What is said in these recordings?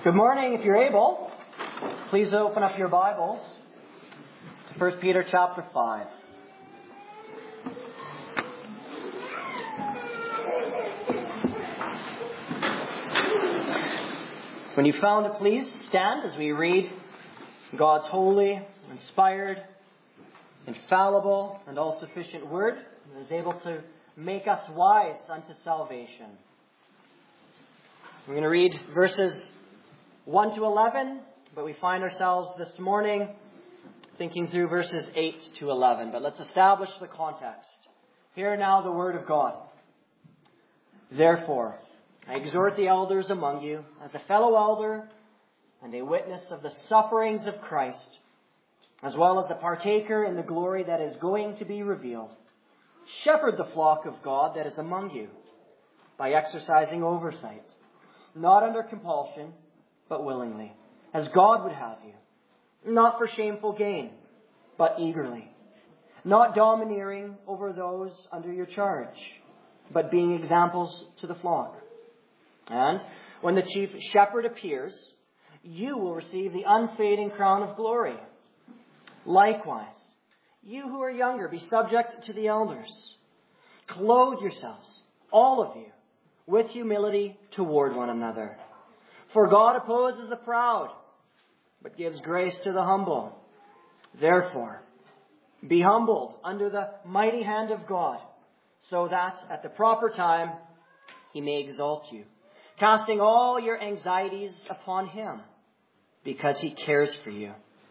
Good morning. If you're able, please open up your Bibles to 1 Peter chapter 5. When you found it, please stand as we read God's holy, inspired, infallible, and all-sufficient word that is able to make us wise unto salvation. We're going to read verses 1 to 11, but we find ourselves this morning thinking through verses 8 to 11. But let's establish the context. Hear now the word of God. Therefore, I exhort the elders among you, as a fellow elder and a witness of the sufferings of Christ, as well as a partaker in the glory that is going to be revealed. Shepherd the flock of God that is among you, by exercising oversight, not under compulsion, but willingly, as God would have you, not for shameful gain, but eagerly, not domineering over those under your charge, but being examples to the flock. And when the chief shepherd appears, you will receive the unfading crown of glory. Likewise, you who are younger, be subject to the elders. Clothe yourselves, all of you, with humility toward one another. For God opposes the proud, but gives grace to the humble. Therefore, be humbled under the mighty hand of God, so that at the proper time He may exalt you, casting all your anxieties upon Him, because He cares for you.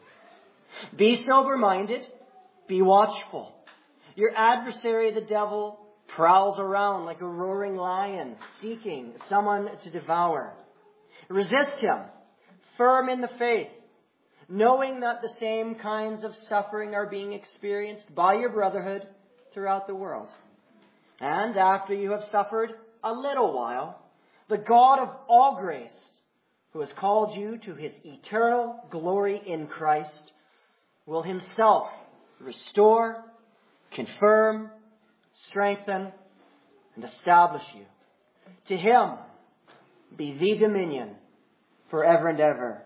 Be sober-minded, be watchful. Your adversary, the devil, prowls around like a roaring lion, seeking someone to devour. Resist him, firm in the faith, knowing that the same kinds of suffering are being experienced by your brotherhood throughout the world. And after you have suffered a little while, the God of all grace, who has called you to His eternal glory in Christ, will Himself restore, confirm, strengthen, and establish you. To Him be the dominion forever and ever.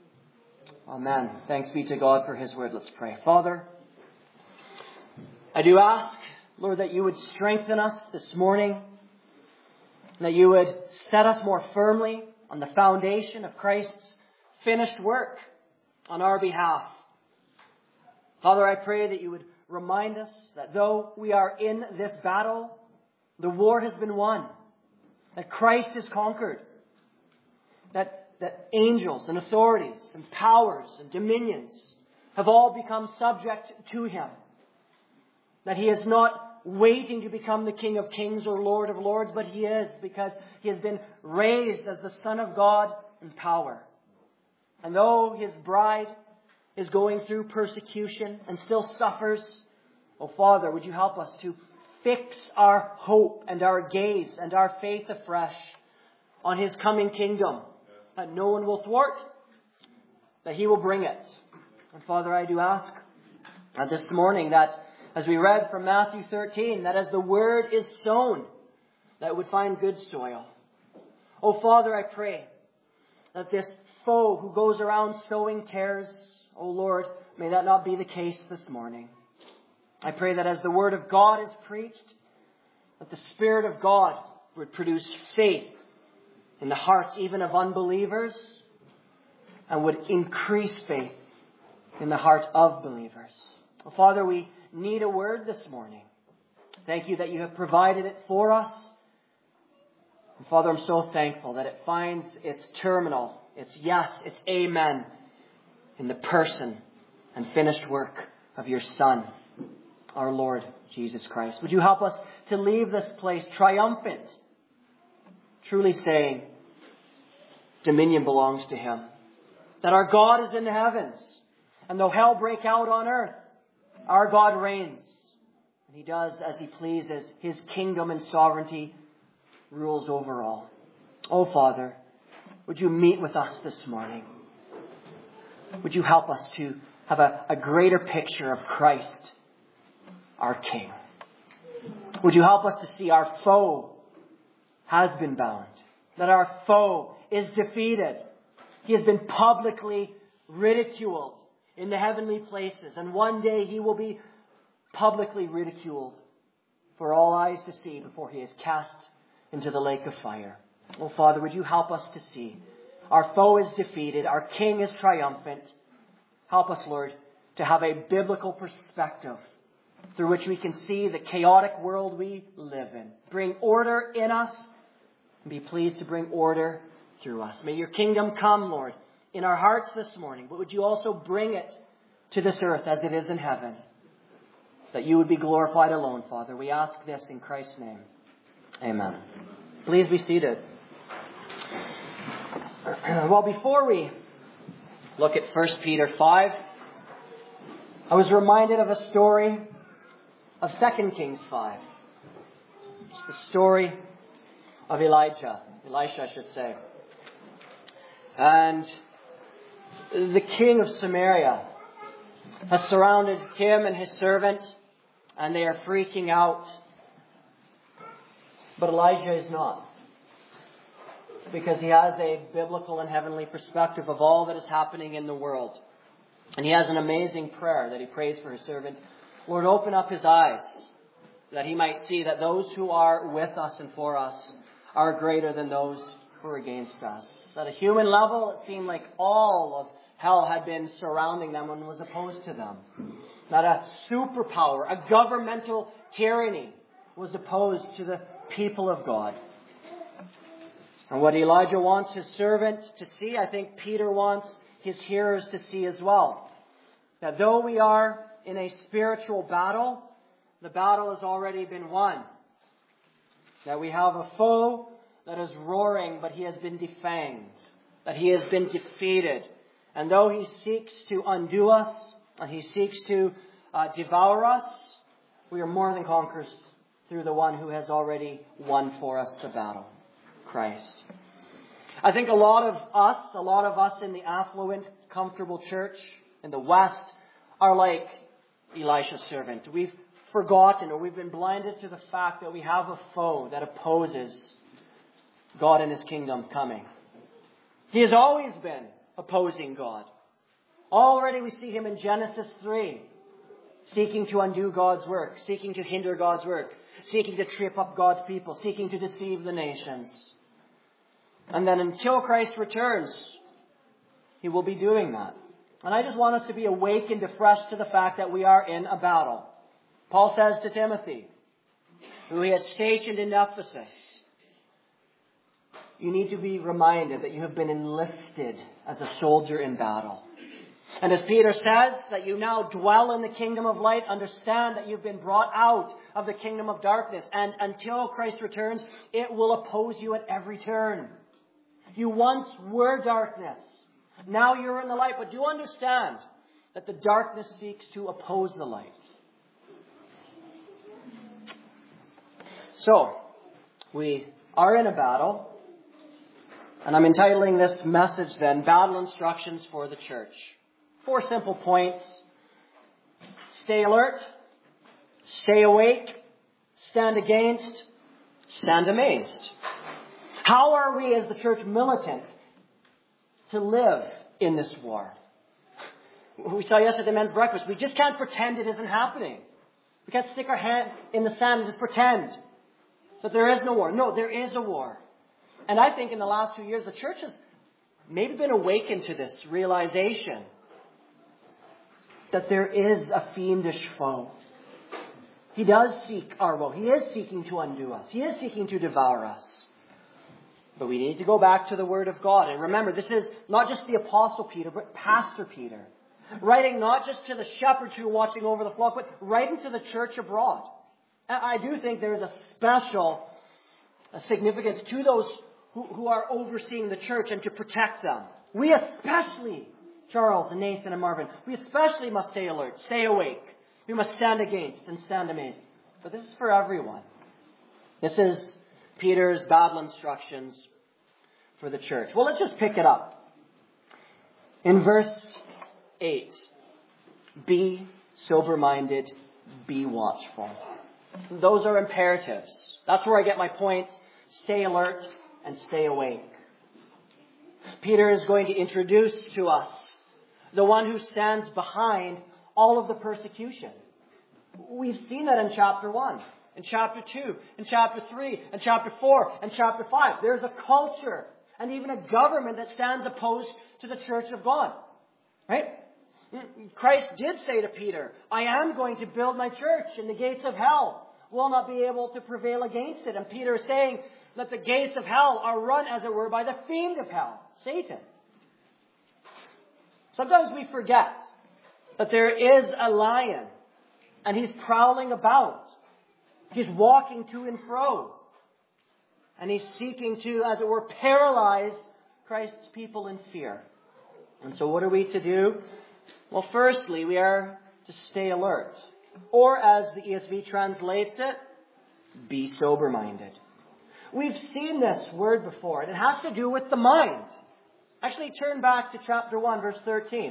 Amen. Thanks be to God for His word. Let's pray. Father, I do ask, Lord, that you would strengthen us this morning, that you would set us more firmly on the foundation of Christ's finished work on our behalf. Father, I pray that you would remind us that though we are in this battle, the war has been won, that Christ has conquered, that angels and authorities and powers and dominions have all become subject to Him, that He is not waiting to become the King of Kings or Lord of Lords, but He is, because He has been raised as the Son of God in power. And though His bride is going through persecution and still suffers, oh Father, would you help us to fix our hope and our gaze and our faith afresh on His coming kingdom, that no one will thwart, that He will bring it. And Father, I do ask this morning that as we read from Matthew 13, that as the word is sown, that it would find good soil. Oh Father, I pray that this foe who goes around sowing tares, oh Lord, may that not be the case this morning. I pray that as the word of God is preached, that the Spirit of God would produce faith in the hearts even of unbelievers, and would increase faith in the heart of believers. Oh, Father, we need a word this morning. Thank you that you have provided it for us. And Father, I'm so thankful that it finds its terminal, its yes, its amen, in the person and finished work of your Son, our Lord Jesus Christ. Would you help us to leave this place triumphant, truly saying, dominion belongs to Him. That our God is in the heavens, and though hell break out on earth, our God reigns. And He does as He pleases. His kingdom and sovereignty rules over all. Oh Father, would you meet with us this morning? Would you help us to have a greater picture of Christ, our King? Would you help us to see our foe has been bound, that our foe is defeated, He has been publicly ridiculed in the heavenly places. And one day he will be publicly ridiculed for all eyes to see before he is cast into the lake of fire. Oh, Father, would you help us to see? Our foe is defeated. Our King is triumphant. Help us, Lord, to have a biblical perspective through which we can see the chaotic world we live in. Bring order in us and be pleased to bring order through us. May your kingdom come, Lord, in our hearts this morning. But would you also bring it to this earth as it is in heaven? That you would be glorified alone, Father. We ask this in Christ's name. Amen. Please be seated. Well, before we look at 1 Peter 5, I was reminded of a story of 2 Kings 5. It's the story of Elisha, I should say. And the king of Samaria has surrounded him and his servant, and they are freaking out. But Elijah is not, because he has a biblical and heavenly perspective of all that is happening in the world. And he has an amazing prayer that he prays for his servant. Lord, open up his eyes that he might see that those who are with us and for us are greater than those who are against us. At a human level, it seemed like all of hell had been surrounding them and was opposed to them. That a superpower, a governmental tyranny was opposed to the people of God. And what Elijah wants his servant to see, I think Peter wants his hearers to see as well. That though we are in a spiritual battle, the battle has already been won. That we have a foe that is roaring, but he has been defanged. That he has been defeated. And though he seeks to undo us, and he seeks to devour us, we are more than conquerors through the one who has already won for us the battle, Christ. I think a lot of us in the affluent, comfortable church in the West are like Elisha's servant. We've forgotten, or we've been blinded to the fact that we have a foe that opposes God and his kingdom coming. He has always been opposing God. Already we see him in Genesis 3, seeking to undo God's work, seeking to hinder God's work, seeking to trip up God's people, seeking to deceive the nations. And then until Christ returns, he will be doing that. And I just want us to be awakened afresh to the fact that we are in a battle. Paul says to Timothy, who he has stationed in Ephesus, you need to be reminded that you have been enlisted as a soldier in battle. And as Peter says, that you now dwell in the kingdom of light, understand that you've been brought out of the kingdom of darkness. And until Christ returns, it will oppose you at every turn. You once were darkness. Now you're in the light. But do understand that the darkness seeks to oppose the light. So, we are in a battle. And I'm entitling this message then, Battle Instructions for the Church. 4 simple points. Stay alert. Stay awake. Stand against. Stand amazed. How are we as the church militant to live in this war? We saw yesterday at the men's breakfast. We just can't pretend it isn't happening. We can't stick our hand in the sand and just pretend that there is no war. No, there is a war. And I think in the last 2 years, the church has maybe been awakened to this realization that there is a fiendish foe. He does seek our woe. He is seeking to undo us. He is seeking to devour us. But we need to go back to the Word of God. And remember, this is not just the Apostle Peter, but Pastor Peter. Writing not just to the shepherds who are watching over the flock, but writing to the church abroad. And I do think there is a special significance to those who are overseeing the church and to protect them. We especially, Charles and Nathan and Marvin, we especially must stay alert, stay awake. We must stand against and stand amazed. But this is for everyone. This is Peter's battle instructions for the church. Well, let's just pick it up. In verse 8, be sober-minded, be watchful. Those are imperatives. That's where I get my points. Stay alert and stay awake. Peter is going to introduce to us the one who stands behind all of the persecution. We've seen that in chapter 1, in chapter 2, in chapter 3, in chapter 4, and chapter 5. There's a culture and even a government that stands opposed to the church of God. Right? Christ did say to Peter, I am going to build my church, and the gates of hell will not be able to prevail against it. And Peter is saying that the gates of hell are run, as it were, by the fiend of hell, Satan. Sometimes we forget that there is a lion, and he's prowling about. He's walking to and fro. And he's seeking to, as it were, paralyze Christ's people in fear. And so what are we to do? Well, firstly, we are to stay alert. Or as the ESV translates it, be sober-minded. We've seen this word before, and it has to do with the mind. Actually, turn back to chapter 1, verse 13.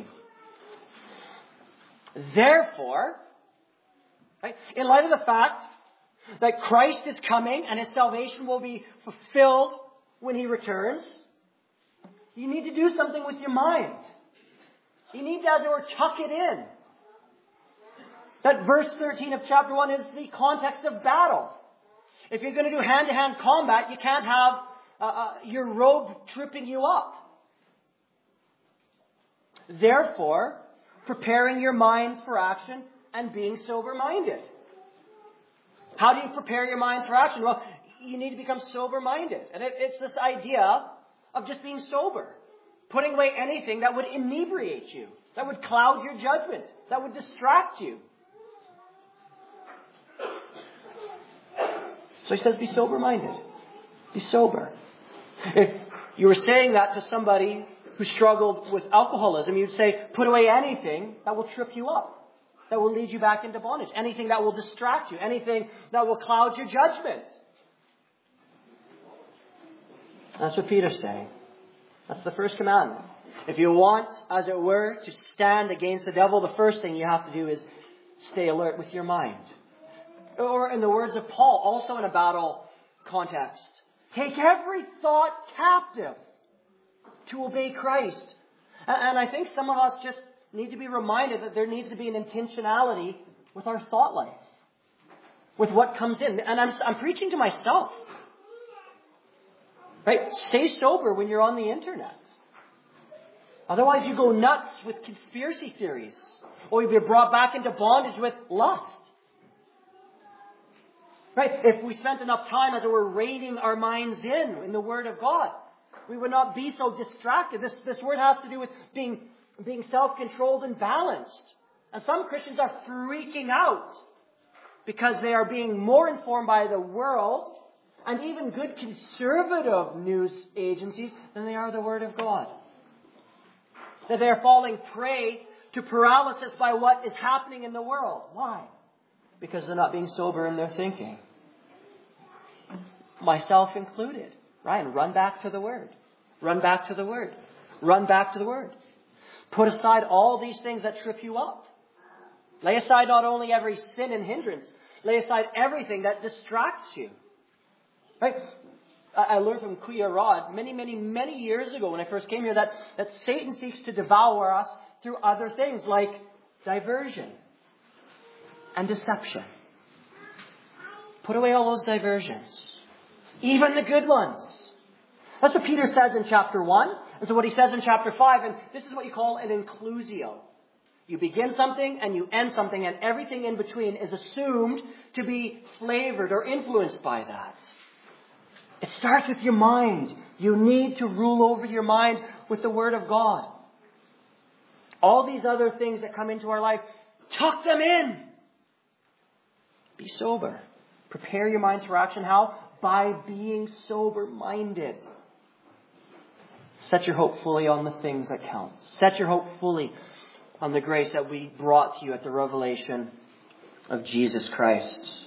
Therefore, right, in light of the fact that Christ is coming and His salvation will be fulfilled when He returns, you need to do something with your mind. You need to, as it were, tuck it in. That verse 13 of chapter 1 is the context of battle. If you're going to do hand-to-hand combat, you can't have your robe tripping you up. Therefore, preparing your minds for action and being sober-minded. How do you prepare your minds for action? Well, you need to become sober-minded. And it's this idea of just being sober. Putting away anything that would inebriate you, that would cloud your judgment, that would distract you. So he says, be sober-minded. Be sober. If you were saying that to somebody who struggled with alcoholism, you'd say, put away anything that will trip you up, that will lead you back into bondage, anything that will distract you, anything that will cloud your judgment. That's what Peter's saying. That's the first commandment. If you want, as it were, to stand against the devil, the first thing you have to do is stay alert with your mind. Or in the words of Paul, also in a battle context, take every thought captive to obey Christ. And I think some of us just need to be reminded that there needs to be an intentionality with our thought life, with what comes in. And I'm preaching to myself. Right? Stay sober when you're on the internet. Otherwise you go nuts with conspiracy theories. Or you'll be brought back into bondage with lust. Right? If we spent enough time, as it were, reining our minds in the Word of God, we would not be so distracted. This word has to do with being self-controlled and balanced. And some Christians are freaking out because they are being more informed by the world and even good conservative news agencies than they are the Word of God. That they are falling prey to paralysis by what is happening in the world. Why? Because they're not being sober in their thinking. Myself included. Ryan, run back to the Word. Run back to the Word. Run back to the Word. Put aside all these things that trip you up. Lay aside not only every sin and hindrance, lay aside everything that distracts you. Right? I learned from Kuya Rod many years ago when I first came here that Satan seeks to devour us through other things like diversion and deception. Put away all those diversions. Even the good ones. That's what Peter says in chapter 1. And so what he says in chapter 5, and this is what you call an inclusio. You begin something and you end something, and everything in between is assumed to be flavored or influenced by that. It starts with your mind. You need to rule over your mind with the Word of God. All these other things that come into our life, tuck them in. Be sober. Prepare your minds for action. How? By being sober-minded. Set your hope fully on the things that count. Set your hope fully on the grace that we brought to you at the revelation of Jesus Christ.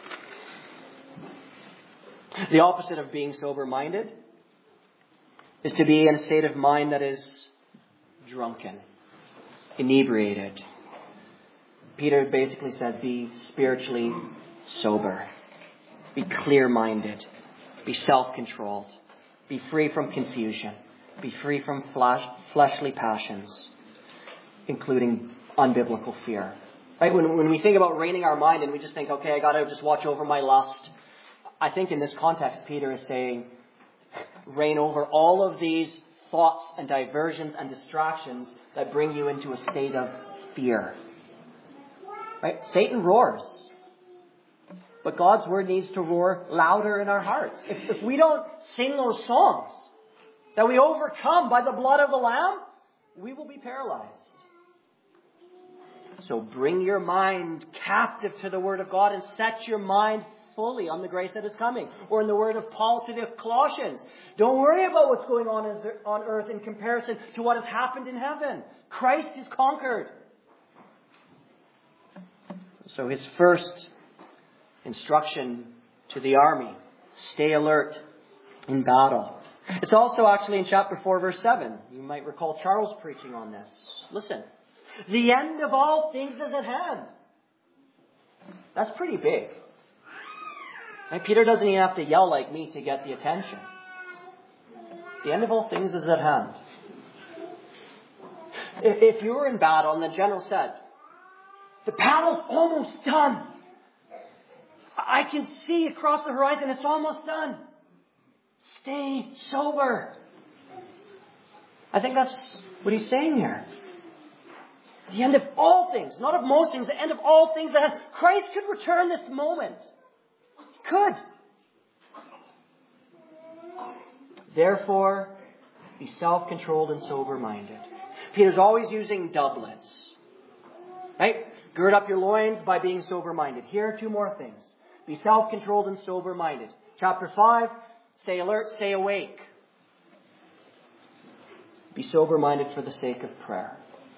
The opposite of being sober-minded is to be in a state of mind that is drunken, inebriated. Peter basically says, be spiritually sober. Be clear-minded. Be self-controlled. Be free from confusion. Be free from fleshly passions, including unbiblical fear. Right? When we think about reining our mind and we just think, okay, I got to just watch over my lust. I think in this context, Peter is saying, reign over all of these thoughts and diversions and distractions that bring you into a state of fear. Right? Satan roars. But God's word needs to roar louder in our hearts. If we don't sing those songs that we overcome by the blood of the Lamb, we will be paralyzed. So bring your mind captive to the Word of God and set your mind fully on the grace that is coming. Or in the word of Paul to the Colossians, don't worry about what's going on earth in comparison to what has happened in heaven. Christ is conquered. So his first instruction to the army, stay alert in battle. It's also actually in chapter 4, verse 7. You might recall Charles preaching on this. Listen. The end of all things is at hand. That's pretty big. Right? Peter doesn't even have to yell like me to get the attention. The end of all things is at hand. If you were in battle and the general said, the battle's almost done. I can see across the horizon, it's almost done. Stay sober. I think that's what he's saying here. The end of all things, not of most things, the end of all things that have. Christ could return this moment. He could. Therefore, be self-controlled and sober-minded. Peter's always using doublets. Right? Gird up your loins by being sober-minded. Here are two more things. Be self-controlled and sober-minded. Chapter 5, stay alert, stay awake. Be sober-minded for the sake of prayer.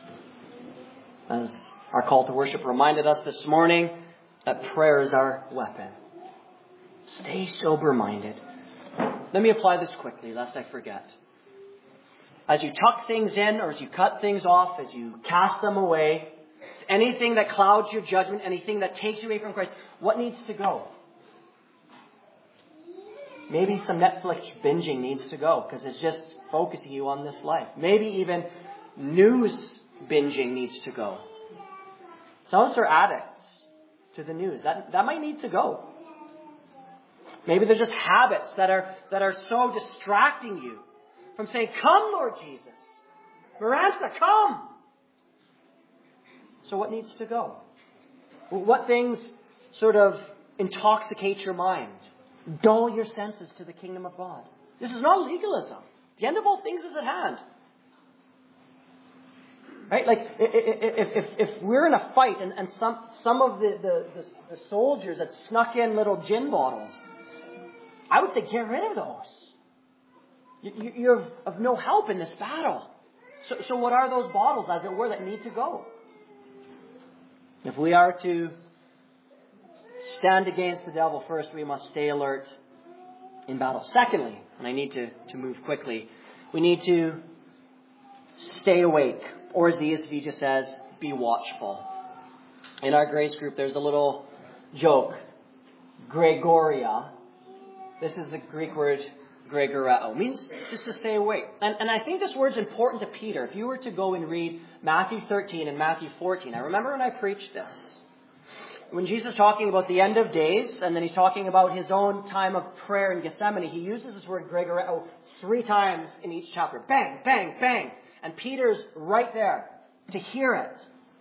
As our call to worship reminded us this morning, that prayer is our weapon. Stay sober-minded. Let me apply this quickly, lest I forget. As you tuck things in, or as you cut things off, as you cast them away, anything that clouds your judgment, anything that takes you away from Christ, what needs to go? Maybe some Netflix binging needs to go, because it's just focusing you on this life. Maybe even news binging needs to go. Some of us are addicts to the news. That might need to go. Maybe there's just habits that are so distracting you from saying, come, Lord Jesus. Maranatha, come. So what needs to go? What things sort of intoxicate your mind? Dull your senses to the kingdom of God. This is not legalism. The end of all things is at hand. Right? Like, if we're in a fight and some of the soldiers had snuck in little gin bottles, I would say get rid of those. You're of no help in this battle. So what are those bottles, as it were, that need to go? If we are to stand against the devil, first we must stay alert in battle. Secondly, and I need to move quickly, we need to stay awake. Or as the ESV just says, be watchful. In our grace group, there's a little joke. Gregoria. This is the Greek word gregoreo. It means just to stay awake. And I think this word's important to Peter. If you were to go and read Matthew 13 and Matthew 14, I remember when I preached this. When Jesus is talking about the end of days, and then he's talking about his own time of prayer in Gethsemane, he uses this word gregoreo 3 times in each chapter. Bang, bang, bang. And Peter's right there to hear it.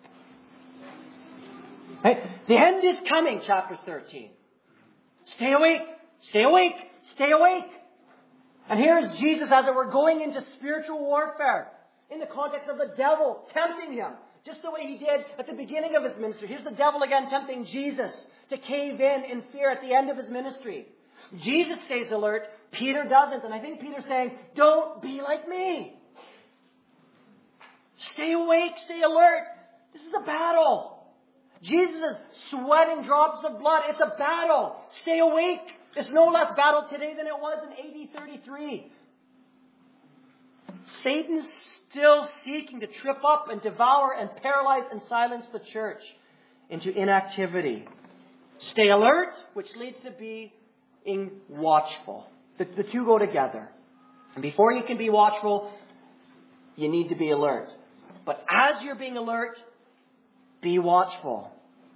Right? The end is coming, chapter 13. Stay awake, stay awake, stay awake. And here is Jesus, as it were, going into spiritual warfare in the context of the devil tempting him, just the way he did at the beginning of his ministry. Here's the devil again tempting Jesus to cave in fear at the end of his ministry. Jesus stays alert, Peter doesn't. And I think Peter's saying, don't be like me. Stay awake, stay alert. This is a battle. Jesus is sweating drops of blood. It's a battle. Stay awake. It's no less battle today than it was in AD 33. Satan's still seeking to trip up and devour and paralyze and silence the church into inactivity. Stay alert, which leads to being watchful. The two go together. And before you can be watchful, you need to be alert. But as you're being alert, be watchful.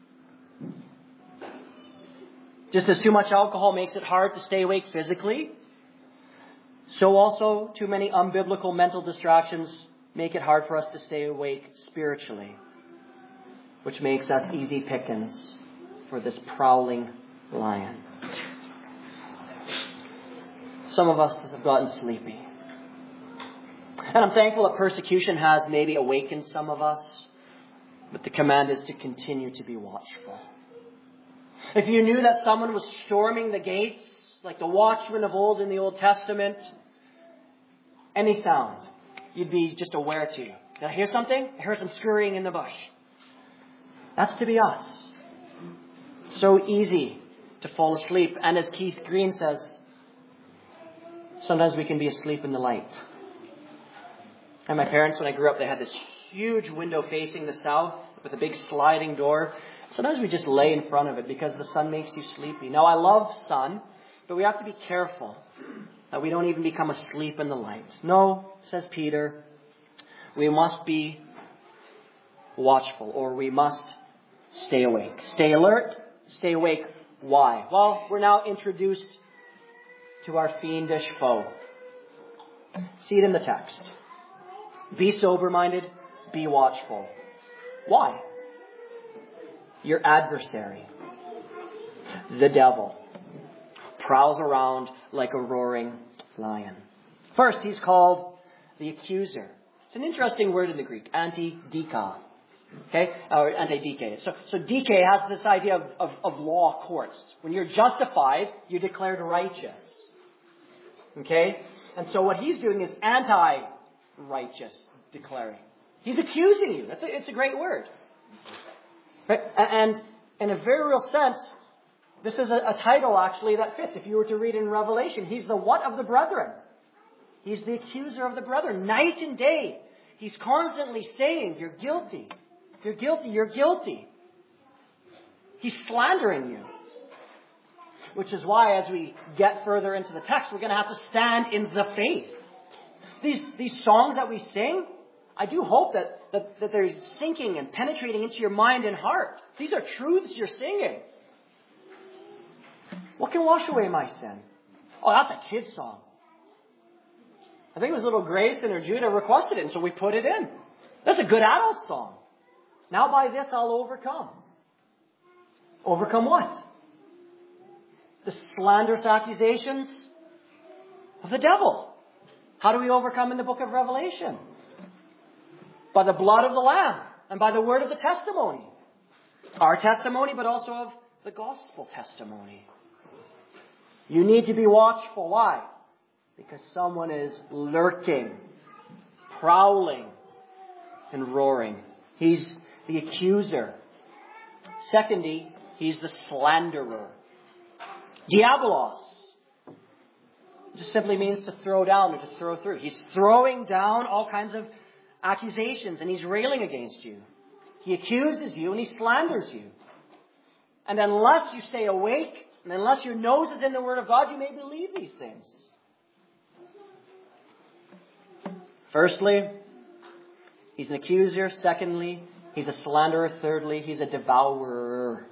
Just as too much alcohol makes it hard to stay awake physically, so also too many unbiblical mental distractions make it hard for us to stay awake spiritually, which makes us easy pickings for this prowling lion. Some of us have gotten sleepy. And I'm thankful that persecution has maybe awakened some of us, but the command is to continue to be watchful. If you knew that someone was storming the gates, like the watchmen of old in the Old Testament, any sound, you'd be just aware to. Did I hear something? I heard some scurrying in the bush. That's to be us. So easy to fall asleep. And as Keith Green says, sometimes we can be asleep in the light. And my parents, when I grew up, they had this huge window facing the south with a big sliding door. Sometimes we just lay in front of it because the sun makes you sleepy. Now, I love sun, but we have to be careful that we don't even become asleep in the light. No, says Peter, we must be watchful, or we must stay awake. Stay alert, stay awake. Why? Well, we're now introduced to our fiendish foe. See it in the text. Be sober-minded, be watchful. Why? Your adversary, the devil, prowls around like a roaring lion. First, he's called the accuser. It's an interesting word in the Greek, anti-dika. Okay? Or anti-dike. So dike has this idea of law courts. When you're justified, you're declared righteous. Okay? And so what he's doing is anti-righteous declaring. He's accusing you. It's a great word. Right? And in a very real sense, this is a title actually that fits. If you were to read in Revelation, he's the what of the brethren? He's the accuser of the brethren. Night and day, he's constantly saying, you're guilty. If you're guilty, you're guilty. He's slandering you. Which is why as we get further into the text, we're going to have to stand in the faith. These songs that we sing, I do hope that they're sinking and penetrating into your mind and heart. These are truths you're singing. What can wash away my sin? Oh, that's a kid's song. I think it was little Grayson or Judah requested it, and so we put it in. That's a good adult song. Now by this I'll overcome. Overcome what? The slanderous accusations of the devil. How do we overcome in the book of Revelation? By the blood of the Lamb and by the word of the testimony. Our testimony, but also of the gospel testimony. You need to be watchful. Why? Because someone is lurking, prowling, and roaring. He's the accuser. Secondly, he's the slanderer. Diabolos just simply means to throw down or to throw through. He's throwing down all kinds of accusations and he's railing against you. He accuses you and he slanders you. And unless you stay awake and unless your nose is in the Word of God, you may believe these things. Firstly, he's an accuser. Secondly, he's a slanderer. Thirdly, he's a devourer.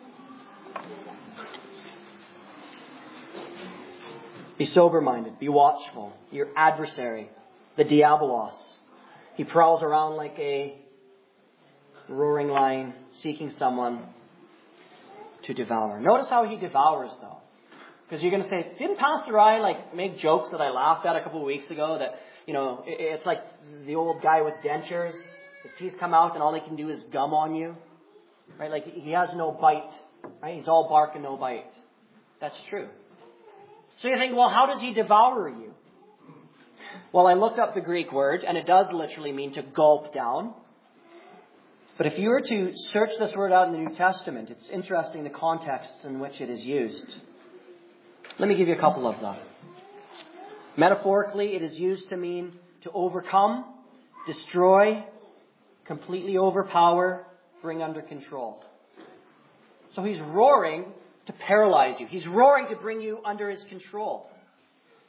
Be sober-minded. Be watchful. Your adversary, the diabolos. He prowls around like a roaring lion, seeking someone to devour. Notice how he devours, though. Because you're going to say, didn't Pastor Ryan make jokes that I laughed at a couple of weeks ago that, it's like the old guy with dentures. His teeth come out and all he can do is gum on you. Right? Like he has no bite. Right? He's all bark and no bite. That's true. So you think, well, how does he devour you? Well, I looked up the Greek word, and it does literally mean to gulp down. But if you were to search this word out in the New Testament, it's interesting the contexts in which it is used. Let me give you a couple of them. Metaphorically, it is used to mean to overcome, destroy, completely overpower, bring under control. So he's roaring to paralyze you. He's roaring to bring you under his control.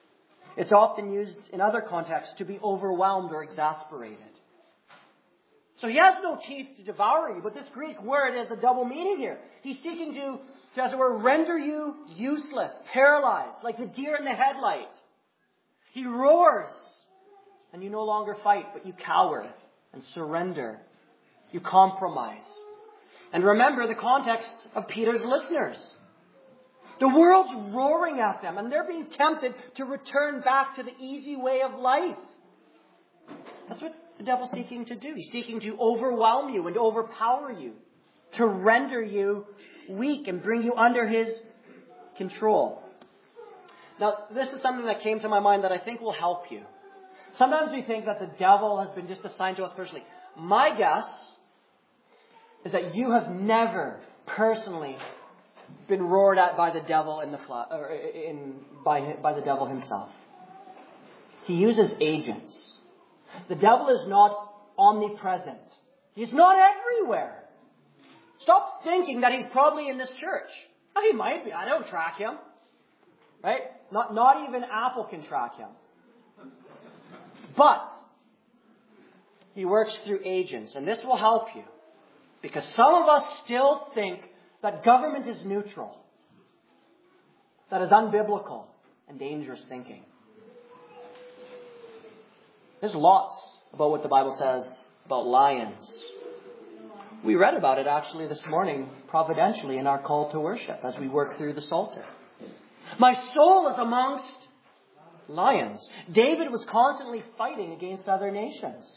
It's often used in other contexts to be overwhelmed or exasperated. So he has no teeth to devour you, but this Greek word has a double meaning here. He's seeking to, as it were, render you useless, paralyzed, like the deer in the headlight. He roars, and you no longer fight, but you cower and surrender. You compromise. And remember the context of Peter's listeners. The world's roaring at them, and they're being tempted to return back to the easy way of life. That's what the devil's seeking to do. He's seeking to overwhelm you and to overpower you, to render you weak and bring you under his control. Now, this is something that came to my mind that I think will help you. Sometimes we think that the devil has been just assigned to us personally. My guess is that you have never personally been roared at by the devil by the devil himself. He uses agents. The devil is not omnipresent. He's not everywhere. Stop thinking that he's probably in this church. Oh, he might be. I don't track him. Right? Not even Apple can track him. But he works through agents. And this will help you. Because some of us still think that government is neutral. That is unbiblical and dangerous thinking. There's lots about what the Bible says about lions. We read about it actually this morning, providentially, in our call to worship as we work through the Psalter. My soul is amongst lions. David was constantly fighting against other nations.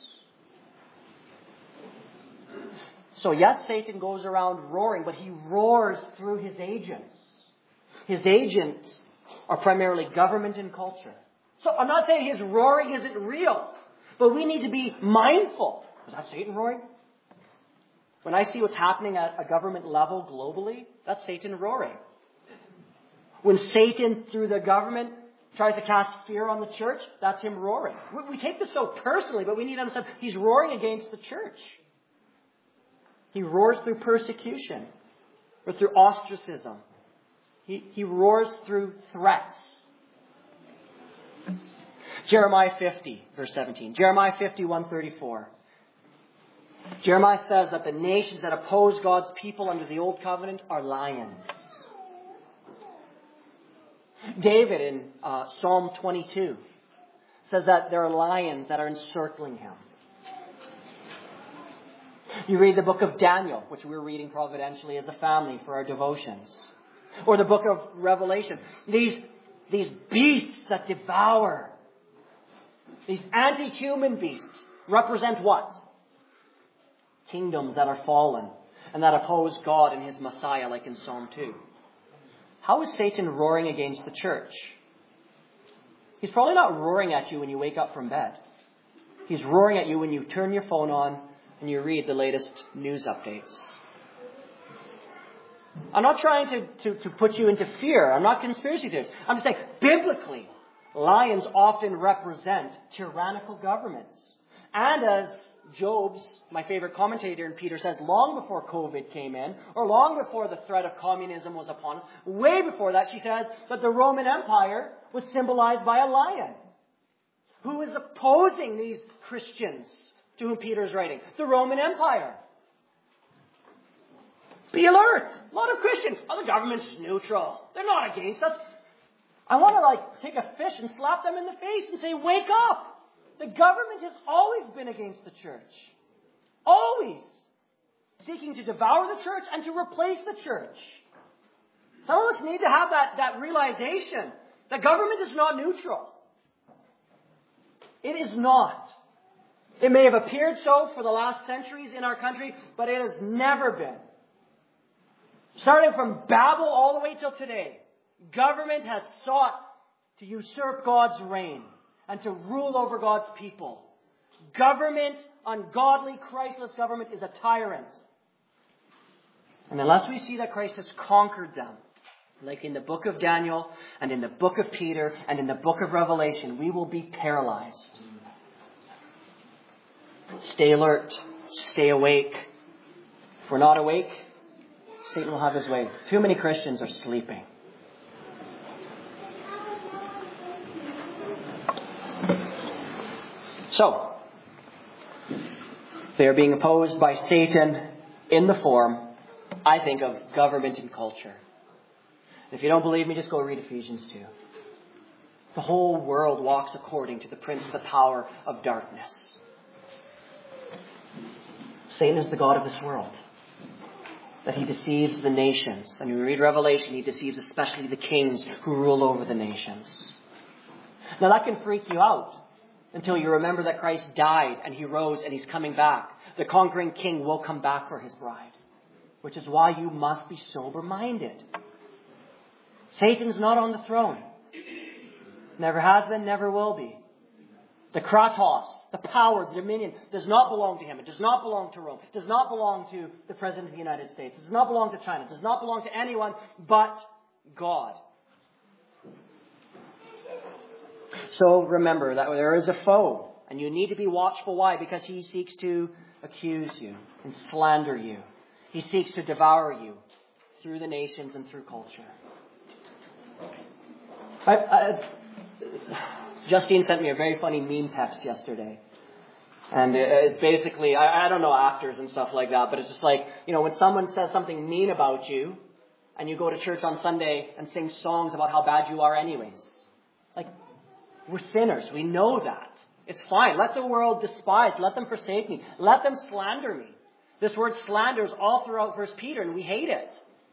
So yes, Satan goes around roaring, but he roars through his agents. His agents are primarily government and culture. So I'm not saying his roaring isn't real, but we need to be mindful. Is that Satan roaring? When I see what's happening at a government level globally, that's Satan roaring. When Satan, through the government, tries to cast fear on the church, that's him roaring. We take this so personally, but we need to understand he's roaring against the church. He roars through persecution or through ostracism. He roars through threats. Jeremiah 50, verse 17. Jeremiah 50, 134. Jeremiah says that the nations that oppose God's people under the Old Covenant are lions. David in Psalm 22 says that there are lions that are encircling him. You read the book of Daniel, which we're reading providentially as a family for our devotions. Or the book of Revelation. These beasts that devour, these anti-human beasts, represent what? Kingdoms that are fallen and that oppose God and his Messiah, like in Psalm 2. How is Satan roaring against the church? He's probably not roaring at you when you wake up from bed. He's roaring at you when you turn your phone on and you read the latest news updates. I'm not trying to put you into fear. I'm not conspiracy theorists. I'm just saying, biblically, lions often represent tyrannical governments. And as Job's, my favorite commentator in Peter, says, long before COVID came in, or long before the threat of communism was upon us, way before that, she says that the Roman Empire was symbolized by a lion. Who is opposing these Christians to whom Peter is writing? The Roman Empire. Be alert. A lot of Christians. Oh, the government's neutral. They're not against us. I want to take a fish and slap them in the face and say, wake up. The government has always been against the church. Always. Seeking to devour the church and to replace the church. Some of us need to have that realization that government is not neutral. It is not. It may have appeared so for the last centuries in our country, but it has never been. Starting from Babel all the way till today, government has sought to usurp God's reign and to rule over God's people. Government, ungodly, Christless government, is a tyrant. And unless we see that Christ has conquered them, like in the book of Daniel and in the book of Peter and in the book of Revelation, we will be paralyzed. Stay alert. Stay awake. If we're not awake, Satan will have his way. Too many Christians are sleeping. So, they are being opposed by Satan in the form, I think, of government and culture. If you don't believe me, just go read Ephesians 2. The whole world walks according to the prince of the power of darkness. Satan is the god of this world. That he deceives the nations. And when you read Revelation, he deceives especially the kings who rule over the nations. Now that can freak you out until you remember that Christ died and he rose and he's coming back. The conquering king will come back for his bride. Which is why you must be sober-minded. Satan's not on the throne. Never has been, never will be. The Kratos, the power, the dominion, does not belong to him. It does not belong to Rome. It does not belong to the President of the United States. It does not belong to China. It does not belong to anyone but God. So remember that there is a foe. And you need to be watchful. Why? Because he seeks to accuse you and slander you. He seeks to devour you through the nations and through culture. Justine sent me a very funny meme text yesterday. And it's basically, I don't know actors and stuff like that, but it's just like, when someone says something mean about you, and you go to church on Sunday and sing songs about how bad you are anyways. Like, we're sinners. We know that. It's fine. Let the world despise. Let them forsake me. Let them slander me. This word slander is all throughout 1 Peter, and we hate it.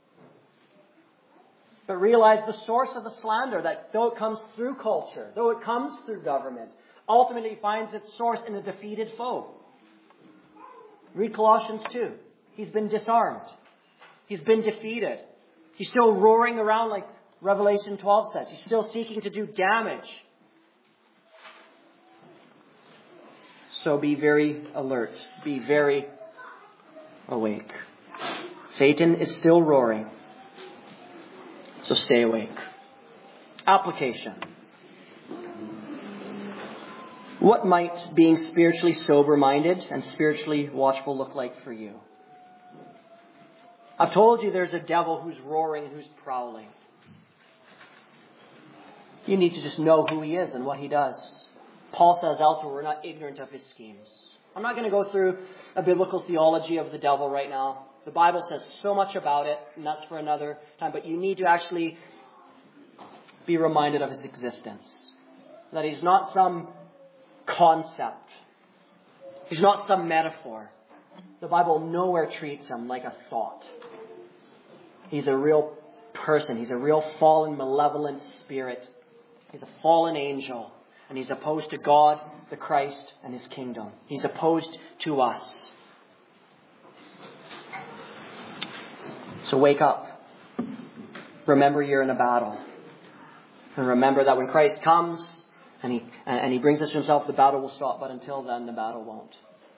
But realize the source of the slander, that though it comes through culture, though it comes through government, ultimately finds its source in a defeated foe. Read Colossians 2. He's been disarmed. He's been defeated. He's still roaring around like Revelation 12 says. He's still seeking to do damage. So be very alert. Be very awake. Satan is still roaring. So stay awake. Application. What might being spiritually sober-minded and spiritually watchful look like for you? I've told you there's a devil who's roaring and who's prowling. You need to just know who he is and what he does. Paul says elsewhere, we're not ignorant of his schemes. I'm not going to go through a biblical theology of the devil right now. The Bible says so much about it, and that's for another time. But you need to actually be reminded of his existence. That he's not some concept. He's not some metaphor. The Bible nowhere treats him like a thought. He's a real person. He's a real fallen, malevolent spirit. He's a fallen angel. And he's opposed to God, the Christ, and his kingdom. He's opposed to us. So wake up. Remember you're in a battle. And remember that when Christ comes and he brings us to himself, the battle will stop. But until then, the battle won't.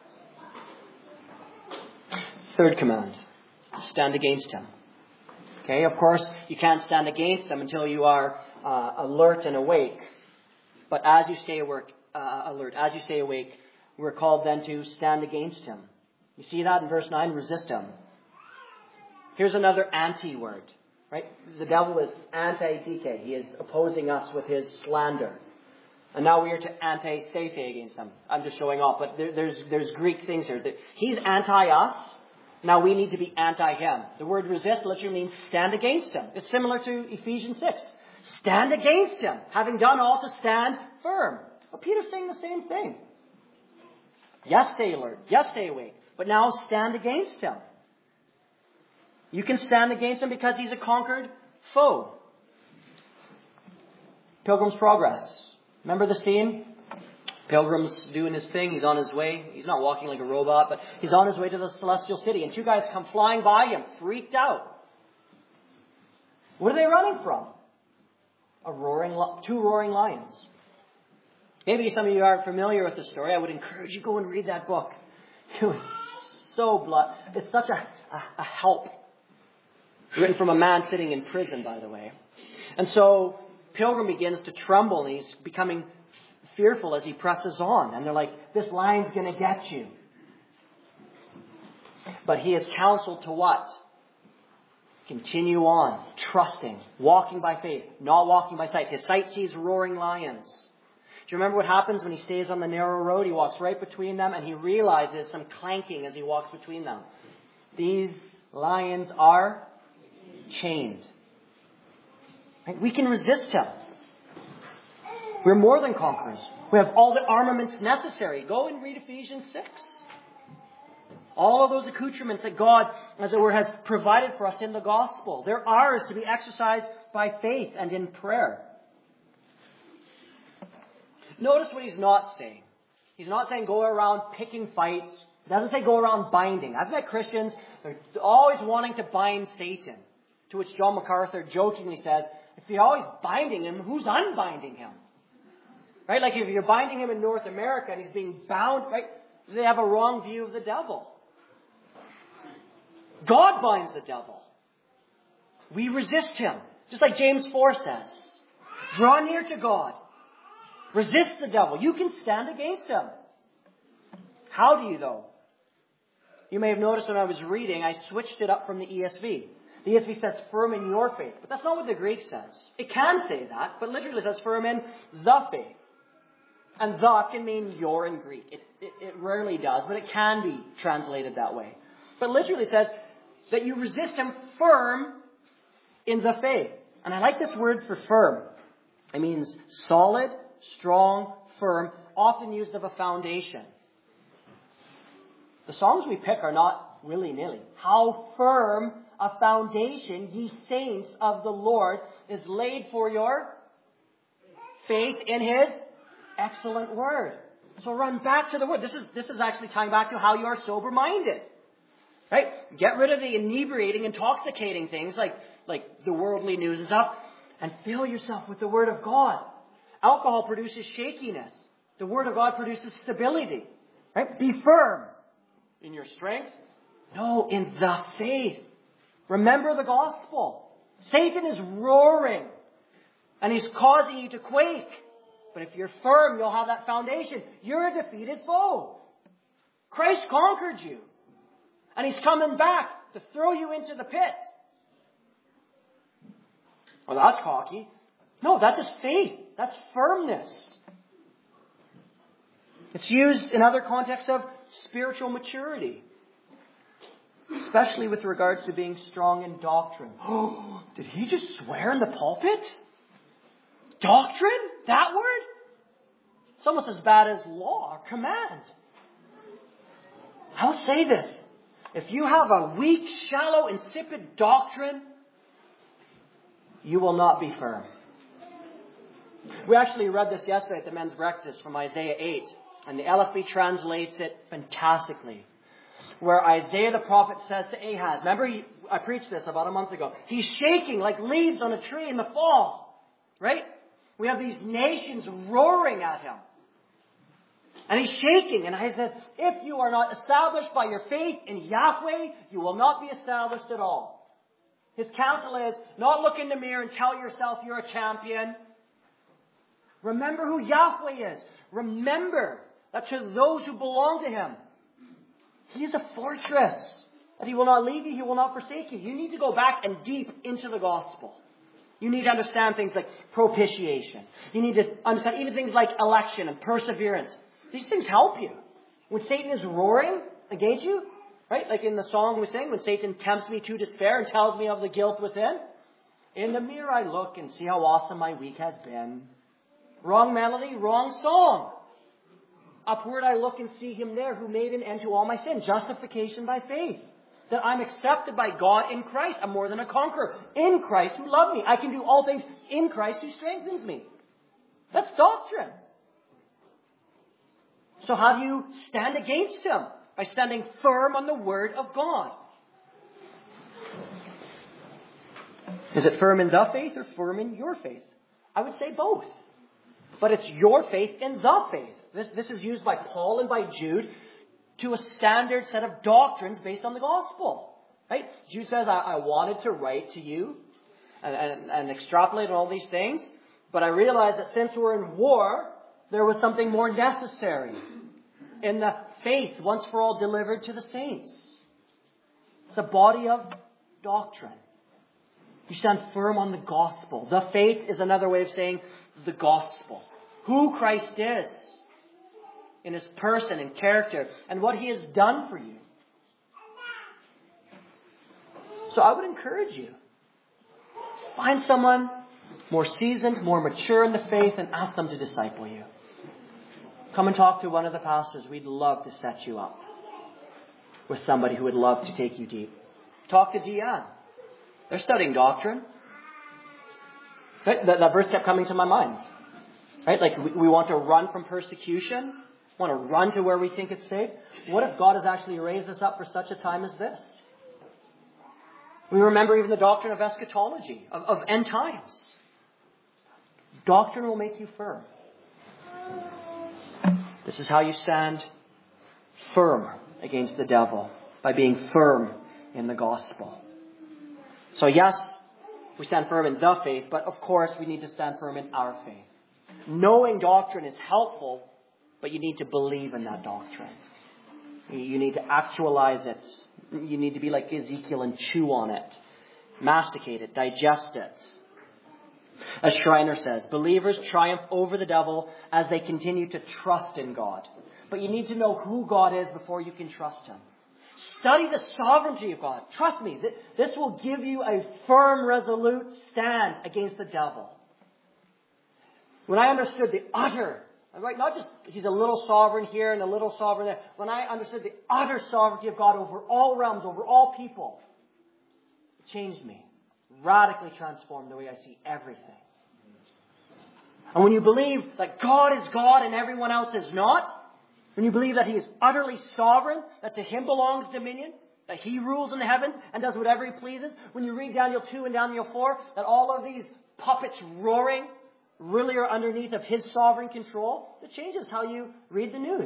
Third command. Stand against him. Okay, of course, you can't stand against him until you are alert and awake. But as you stay alert, as you stay awake, we're called then to stand against him. You see that in verse 9? Resist him. Here's another anti-word, right? The devil is anti-dike. He is opposing us with his slander. And now we are to anti-sthethe against him. I'm just showing off, but there's Greek things here. He's anti-us. Now we need to be anti-him. The word resist literally means stand against him. It's similar to Ephesians 6. Stand against him, having done all to stand firm. Well, Peter's saying the same thing. Yes, stay alert. Yes, stay awake. But now stand against him. You can stand against him because he's a conquered foe. Pilgrim's Progress. Remember the scene? Pilgrim's doing his thing. He's on his way. He's not walking like a robot, but he's on his way to the celestial city. And two guys come flying by him, freaked out. What are they running from? Two roaring lions. Maybe some of you aren't familiar with the story. I would encourage you to go and read that book. It was so it's such a help. Written from a man sitting in prison, by the way. And so Pilgrim begins to tremble, and he's becoming fearful as he presses on. And they're like, this lion's going to get you. But he is counseled to what? Continue on, trusting, walking by faith, not walking by sight. His sight sees roaring lions. Do you remember what happens when he stays on the narrow road? He walks right between them, and he realizes some clanking as he walks between them. These lions are chained. Right? We can resist him. We're more than conquerors. We have all the armaments necessary. Go and read Ephesians 6. All of those accoutrements that God, as it were, has provided for us in the gospel. They're ours to be exercised by faith and in prayer. Notice what he's not saying. He's not saying go around picking fights. He doesn't say go around binding. I've met Christians, they're always wanting to bind Satan. To which John MacArthur jokingly says, if you're always binding him, who's unbinding him? Right? Like if you're binding him in North America and he's being bound, right? They have a wrong view of the devil. God binds the devil. We resist him. Just like James 4 says. Draw near to God. Resist the devil. You can stand against him. How do you, though? You may have noticed when I was reading, I switched it up from the ESV. The ESV says firm in your faith. But that's not what the Greek says. It can say that, but literally it says firm in the faith. And the can mean your in Greek. It rarely does, but it can be translated that way. But literally it says that you resist him firm in the faith. And I like this word for firm. It means solid, strong, firm, often used of a foundation. The songs we pick are not willy-nilly. How firm a foundation, ye saints of the Lord, is laid for your faith in his excellent word. So run back to the word. This is actually tying back to how you are sober-minded. Right? Get rid of the inebriating, intoxicating things like the worldly news and stuff, and fill yourself with the word of God. Alcohol produces shakiness. The word of God produces stability. Right? Be firm in your strength. No, in the faith. Remember the gospel. Satan is roaring, and he's causing you to quake. But if you're firm, you'll have that foundation. You're a defeated foe. Christ conquered you. And he's coming back to throw you into the pit. Well, that's cocky. No, that's just faith. That's firmness. It's used in other contexts of spiritual maturity. Especially with regards to being strong in doctrine. Oh, did he just swear in the pulpit? Doctrine? That word? It's almost as bad as law or command. I'll say this. If you have a weak, shallow, insipid doctrine, you will not be firm. We actually read this yesterday at the men's breakfast from Isaiah 8. And the LSB translates it fantastically. Where Isaiah the prophet says to Ahaz, remember I preached this about a month ago. He's shaking like leaves on a tree in the fall. Right? We have these nations roaring at him. And he's shaking. And I said, if you are not established by your faith in Yahweh, you will not be established at all. His counsel is, not look in the mirror and tell yourself you're a champion. Remember who Yahweh is. Remember that to those who belong to him, he is a fortress. That he will not leave you, he will not forsake you. You need to go back and deep into the gospel. You need to understand things like propitiation. You need to understand even things like election and perseverance. These things help you. When Satan is roaring against you, right? Like in the song we sing, when Satan tempts me to despair and tells me of the guilt within. In the mirror I look and see how awesome my week has been. Wrong melody, wrong song. Upward I look and see him there who made an end to all my sin. Justification by faith. That I'm accepted by God in Christ. I'm more than a conqueror. In Christ who loved me. I can do all things in Christ who strengthens me. That's doctrine. So how do you stand against him? By standing firm on the word of God. Is it firm in the faith or firm in your faith? I would say both. But it's your faith in the faith. This is used by Paul and by Jude to a standard set of doctrines based on the gospel. Right? Jude says, I wanted to write to you and extrapolate on all these things, but I realized that since we're in war, there was something more necessary in the faith once for all delivered to the saints. It's a body of doctrine. You stand firm on the gospel. The faith is another way of saying the gospel. who Christ is in his person and character and what he has done for you. So I would encourage you. Find someone more seasoned, more mature in the faith, and ask them to disciple you. Come and talk to one of the pastors. We'd love to set you up with somebody who would love to take you deep. Talk to Deanne. They're studying doctrine. Right? That verse kept coming to my mind. Right? Like we want to run from persecution. Want to run to where we think it's safe. What if God has actually raised us up for such a time as this? We remember even the doctrine of eschatology, of end times. Doctrine will make you firm. This is how you stand firm against the devil, by being firm in the gospel. So yes, we stand firm in the faith, but of course we need to stand firm in our faith. Knowing doctrine is helpful, but you need to believe in that doctrine. You need to actualize it. You need to be like Ezekiel and chew on it. Masticate it. Digest it. As Schreiner says, believers triumph over the devil as they continue to trust in God. But you need to know who God is before you can trust him. Study the sovereignty of God. Trust me, this will give you a firm, resolute stand against the devil. When I understood the utter, right, not just he's a little sovereign here and a little sovereign there. When I understood the utter sovereignty of God over all realms, over all people, it changed me. Radically transformed the way I see everything. And when you believe that God is God and everyone else is not, when you believe that he is utterly sovereign, that to him belongs dominion, that he rules in the heavens and does whatever he pleases, when you read Daniel 2 and Daniel 4, that all of these puppets roaring really are underneath of his sovereign control, it changes how you read the news.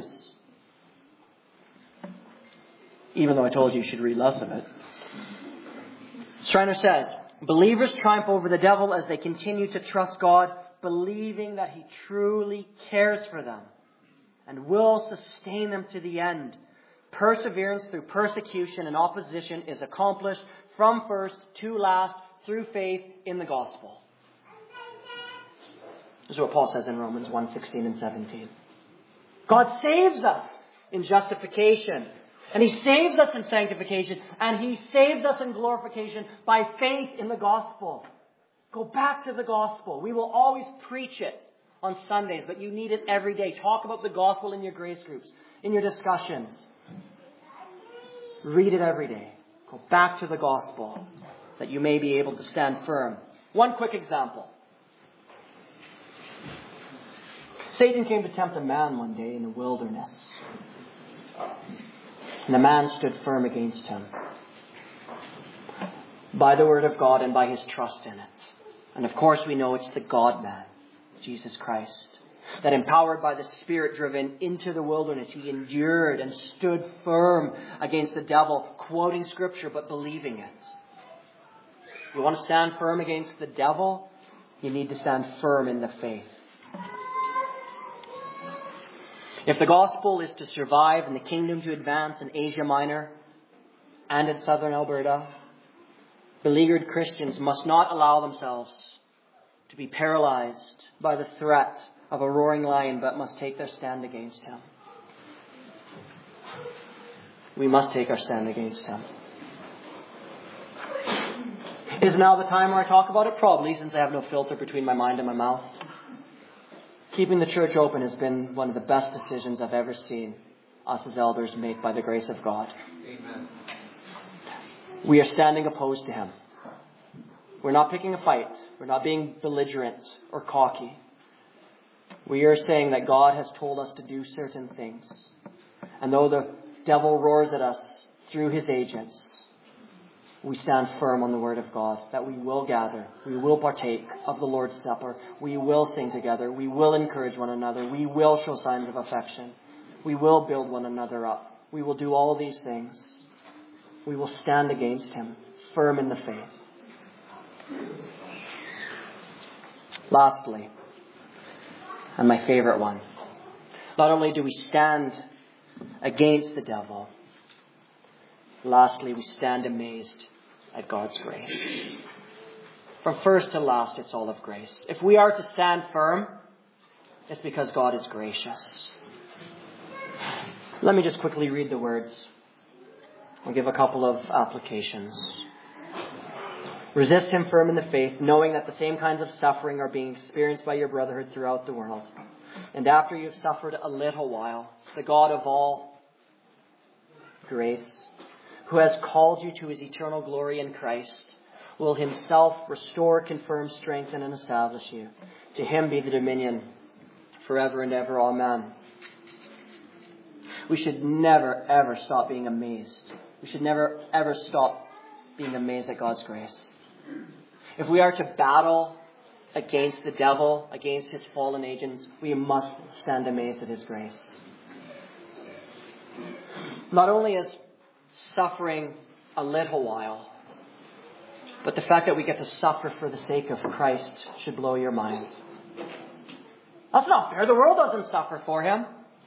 Even though I told you should read less of it. Schreiner says, believers triumph over the devil as they continue to trust God, believing that he truly cares for them and will sustain them to the end. Perseverance through persecution and opposition is accomplished from first to last through faith in the gospel. This is what Paul says in Romans 1:16 and 17. God saves us in justification. And he saves us in sanctification. And he saves us in glorification by faith in the gospel. Go back to the gospel. We will always preach it on Sundays, but you need it every day. Talk about the gospel in your grace groups, in your discussions. Read it every day. Go back to the gospel that you may be able to stand firm. One quick example. Satan came to tempt a man one day in the wilderness. And the man stood firm against him by the word of God and by his trust in it. And of course we know it's the God-man, Jesus Christ, that empowered by the Spirit driven into the wilderness, he endured and stood firm against the devil, quoting Scripture but believing it. You want to stand firm against the devil? You need to stand firm in the faith. If the gospel is to survive and the kingdom to advance in Asia Minor and in southern Alberta, beleaguered Christians must not allow themselves to be paralyzed by the threat of a roaring lion, but must take their stand against him. We must take our stand against him. Is now the time where I talk about it? Probably, since I have no filter between my mind and my mouth. Keeping the church open has been one of the best decisions I've ever seen us as elders make by the grace of God. Amen. We are standing opposed to him. We're not picking a fight. We're not being belligerent or cocky. We are saying that God has told us to do certain things. And though the devil roars at us through his agents, we stand firm on the word of God, that we will gather, we will partake of the Lord's Supper, we will sing together, we will encourage one another, we will show signs of affection, we will build one another up, we will do all these things. We will stand against him, firm in the faith. Lastly, and my favorite one, not only do we stand against the devil, lastly, we stand amazed at God's grace. From first to last, it's all of grace. If we are to stand firm, It's because God is gracious. Let me just quickly read the words. I'll give a couple of applications. Resist him firm in the faith, knowing that the same kinds of suffering are being experienced by your brotherhood throughout the world. And after you have suffered a little while, the God of all grace, who has called you to his eternal glory in Christ, will himself restore, confirm, strengthen, and establish you. To him be the dominion forever and ever. Amen. We should never, ever stop being amazed. We should never, ever stop being amazed at God's grace. If we are to battle against the devil, against his fallen agents, we must stand amazed at his grace. Not only is suffering a little while, but the fact that we get to suffer for the sake of Christ should blow your mind. That's not fair. The world doesn't suffer for him.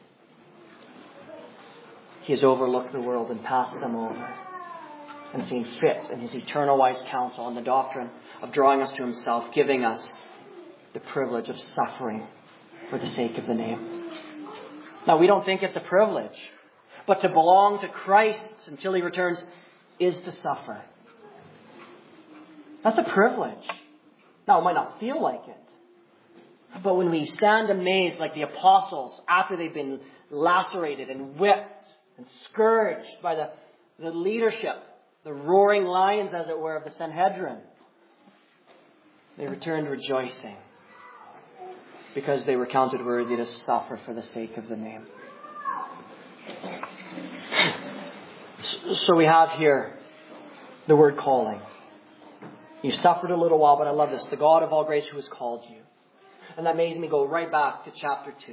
He has overlooked the world and passed them over, and seen fit in his eternal wise counsel and the doctrine of drawing us to himself, giving us the privilege of suffering for the sake of the name. Now, we don't think it's a privilege, but to belong to Christ until he returns is to suffer. That's a privilege. Now, it might not feel like it, but when we stand amazed like the apostles after they've been lacerated and whipped and scourged by the leadership, the roaring lions, as it were, of the Sanhedrin, they returned rejoicing because they were counted worthy to suffer for the sake of the name. So we have here the word calling. You suffered a little while, but I love this. The God of all grace who has called you. And that makes me go right back to chapter 2.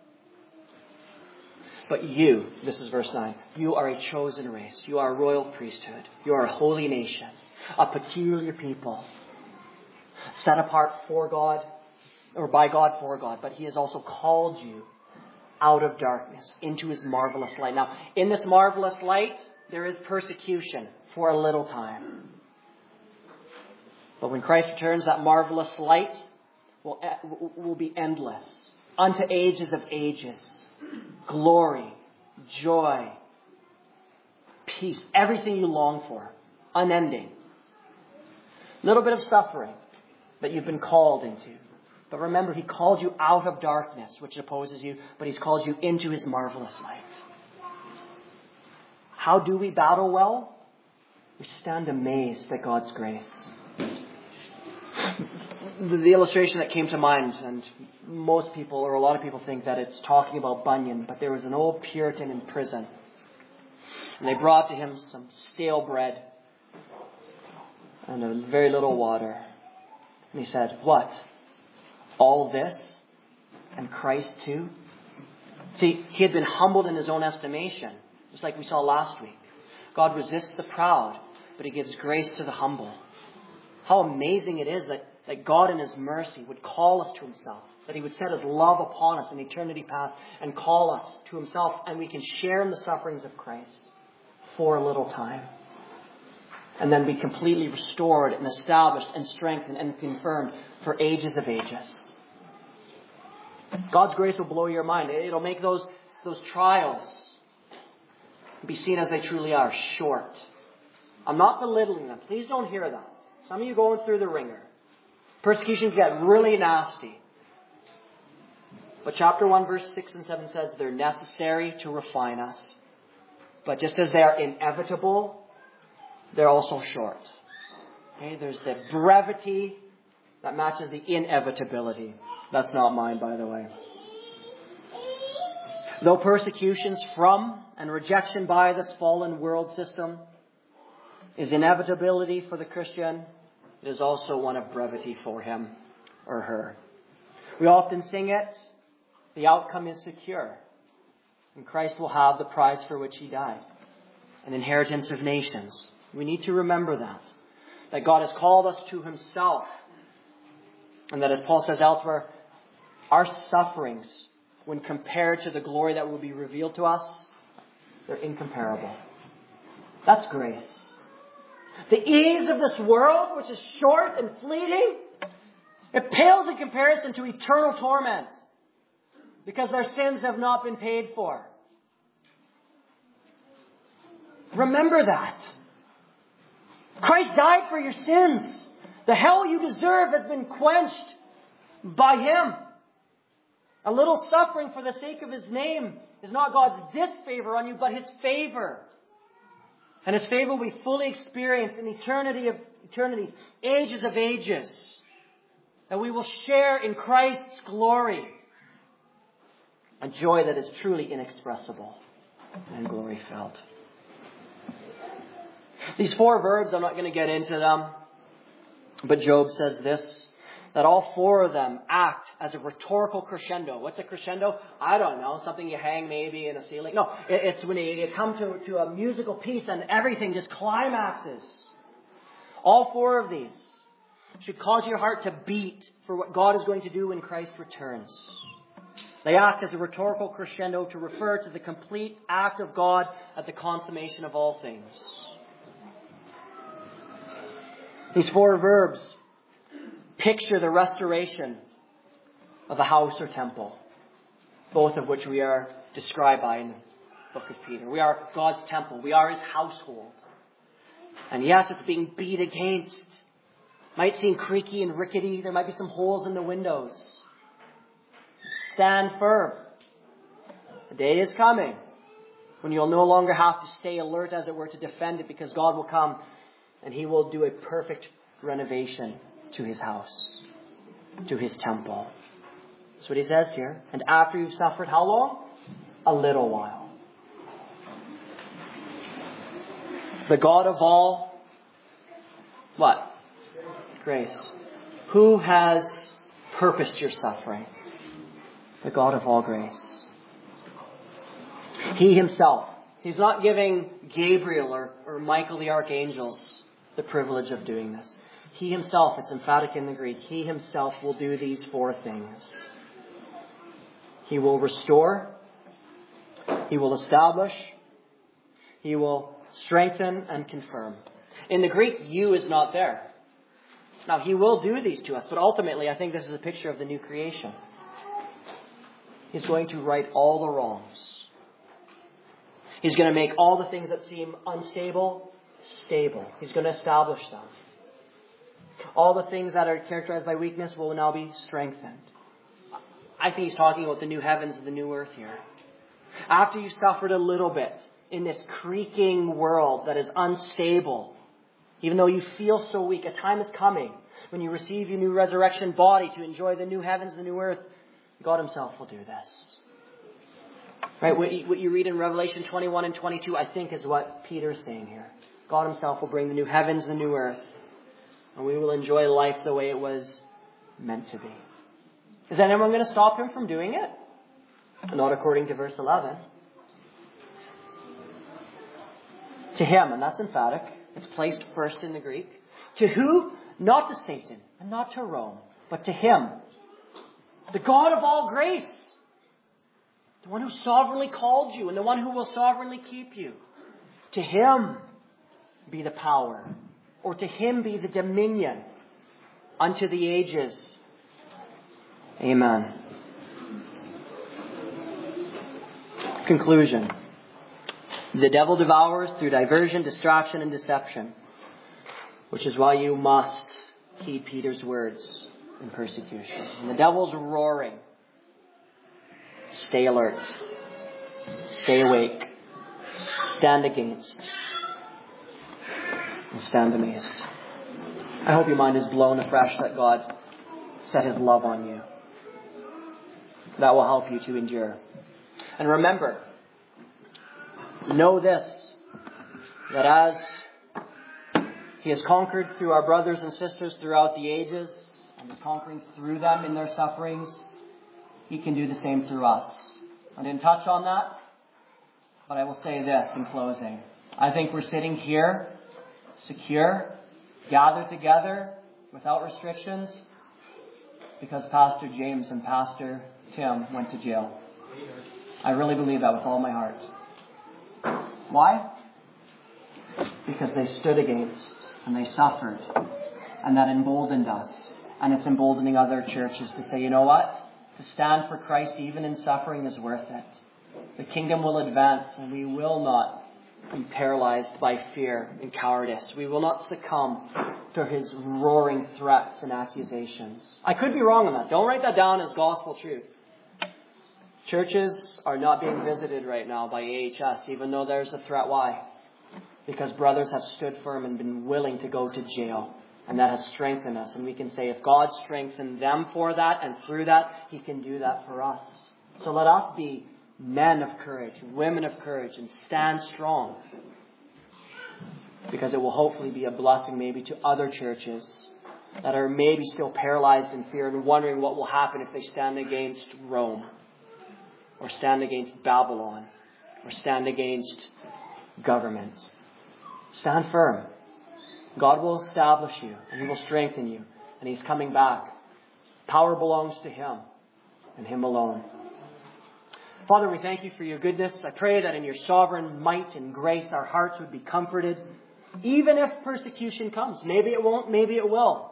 But you, this is verse 9, you are a chosen race. You are a royal priesthood. You are a holy nation, a peculiar people, set apart for God, or by God for God. But he has also called you out of darkness into his marvelous light. Now, in this marvelous light, there is persecution for a little time. But when Christ returns, that marvelous light will be endless, unto ages of ages. Glory, joy, peace, everything you long for, unending. Little bit of suffering that you've been called into. But remember, he called you out of darkness, which opposes you, but he's called you into his marvelous light. How do we battle well? We stand amazed at God's grace. The illustration that came to mind, and most people, or a lot of people, think that it's talking about Bunyan, but there was an old Puritan in prison, and they brought to him some stale bread and a very little water. And he said, "What? All this? And Christ too?" See, he had been humbled in his own estimation, just like we saw last week. God resists the proud, but he gives grace to the humble. How amazing it is that God in his mercy would call us to himself, that he would set his love upon us in eternity past and call us to himself, and we can share in the sufferings of Christ for a little time and then be completely restored and established and strengthened and confirmed for ages of ages. God's grace will blow your mind. It'll make those trials be seen as they truly are, short. I'm not belittling them. Please don't hear that. Some of you going through the ringer. Persecutions get really nasty. But chapter 1, verse 6 and 7 says they're necessary to refine us. But just as they are inevitable, they're also short. Okay? There's the brevity that matches the inevitability. That's not mine, by the way. Though persecutions from and rejection by this fallen world system is inevitability for the Christian, it is also one of brevity for him or her. We often sing it. The outcome is secure. And Christ will have the prize for which he died. An inheritance of nations. We need to remember that. That God has called us to himself. And that, as Paul says elsewhere, our sufferings, when compared to the glory that will be revealed to us, they're incomparable. That's grace. The ease of this world, which is short and fleeting, it pales in comparison to eternal torment. because their sins have not been paid for. Remember that. Christ died for your sins. The hell you deserve has been quenched by Him. A little suffering for the sake of His name is not God's disfavor on you, but His favor. And His favor will be fully experienced in eternity of eternities, ages of ages. That we will share in Christ's glory. A joy that is truly inexpressible and glory-filled. These 4 verbs, I'm not going to get into them. But Job says this, that all 4 of them act as a rhetorical crescendo. What's a crescendo? I don't know. Something you hang maybe in a ceiling. No, it's when you come to a musical piece and everything just climaxes. All 4 of these should cause your heart to beat for what God is going to do when Christ returns. They act as a rhetorical crescendo to refer to the complete act of God at the consummation of all things. These 4 verbs picture the restoration of a house or temple, both of which we are described by in the book of Peter. We are God's temple. We are His household. And yes, it's being beat against. Might seem creaky and rickety. There might be some holes in the windows. Stand firm. The day is coming when you'll no longer have to stay alert, as it were, to defend it, because God will come and He will do a perfect renovation to His house, to His temple. That's what He says here. And after you've suffered, how long? A little while. The God of all, what? Grace. Who has purposed your suffering? The God of all grace. He Himself. He's not giving Gabriel or Michael the archangels the privilege of doing this. He Himself, it's emphatic in the Greek, He Himself will do these 4 things. He will restore. He will establish. He will strengthen and confirm. In the Greek, you is not there. Now, He will do these to us, but ultimately I think this is a picture of the new creation. He's going to right all the wrongs. He's going to make all the things that seem unstable, stable. He's going to establish them. All the things that are characterized by weakness will now be strengthened. I think He's talking about the new heavens and the new earth here. After you suffered a little bit in this creaking world that is unstable, even though you feel so weak, a time is coming when you receive your new resurrection body to enjoy the new heavens and the new earth. God Himself will do this. Right? What you read in Revelation 21 and 22, I think, is what Peter is saying here. God Himself will bring the new heavens and the new earth. And we will enjoy life the way it was meant to be. Is anyone going to stop Him from doing it? Not according to verse 11. To Him, and that's emphatic. It's placed first in the Greek. To who? Not to Satan and not to Rome, but to Him. The God of all grace. The one who sovereignly called you and the one who will sovereignly keep you. To Him be the power, or to Him be the dominion unto the ages. Amen. Conclusion. The devil devours through diversion, distraction, and deception, which is why you must heed Peter's words in persecution. And the devil's roaring. Stay alert. Stay awake. Stand against. And stand amazed. I hope your mind is blown afresh that God set His love on you. That will help you to endure. And remember, know this, that as He has conquered through our brothers and sisters throughout the ages, and is conquering through them in their sufferings, He can do the same through us. I didn't touch on that, but I will say this in closing. I think we're sitting here, secure, gathered together, without restrictions, because Pastor James and Pastor Tim went to jail. I really believe that with all my heart. Why? Because they stood against and they suffered. And that emboldened us. And it's emboldening other churches to say, you know what? To stand for Christ even in suffering is worth it. The kingdom will advance, and we will not be paralyzed by fear and cowardice. We will not succumb to his roaring threats and accusations. I could be wrong on that. Don't write that down as gospel truth. Churches are not being visited right now by AHS, even though there's a threat. Why? Because brothers have stood firm and been willing to go to jail. And that has strengthened us. And we can say, if God strengthened them for that and through that, he can do that for us. So let us be men of courage, women of courage, and stand strong. Because it will hopefully be a blessing maybe to other churches that are maybe still paralyzed in fear and wondering what will happen if they stand against Rome, or stand against Babylon, or stand against government. Stand firm. God will establish you, and he will strengthen you, and he's coming back. Power belongs to him, and him alone. Father, we thank you for your goodness. I pray that in your sovereign might and grace, our hearts would be comforted, even if persecution comes. Maybe it won't, maybe it will.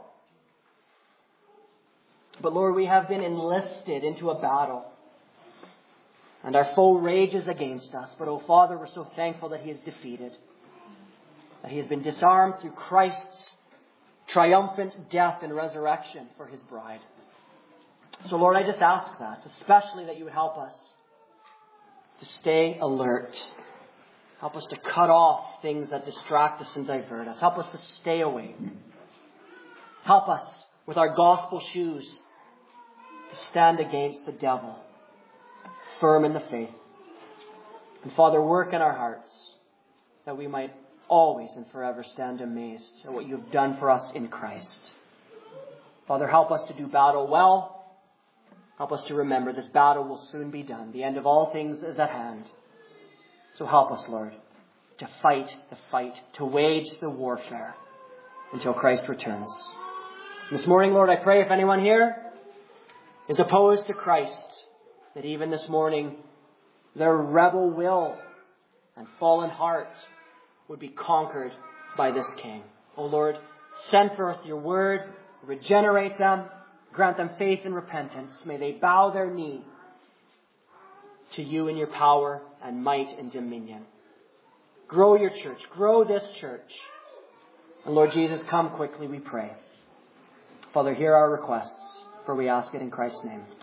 But Lord, we have been enlisted into a battle, and our foe rages against us. But, oh Father, we're so thankful that he is defeated, that he has been disarmed through Christ's triumphant death and resurrection for his bride. So, Lord, I just ask that, especially that you would help us to stay alert. Help us to cut off things that distract us and divert us. Help us to stay awake. Help us with our gospel shoes to stand against the devil, firm in the faith. And Father, work in our hearts that we might always and forever stand amazed at what you have done for us in Christ. Father, help us to do battle well. Help us to remember this battle will soon be done. The end of all things is at hand. So help us, Lord, to fight the fight, to wage the warfare until Christ returns. This morning, Lord, I pray if anyone here is opposed to Christ, that even this morning their rebel will and fallen heart would be conquered by this King. O Lord, send forth your word, regenerate them, grant them faith and repentance. May they bow their knee to you in your power and might and dominion. Grow your church. Grow this church. And Lord Jesus, come quickly, we pray. Father, hear our requests, for we ask it in Christ's name.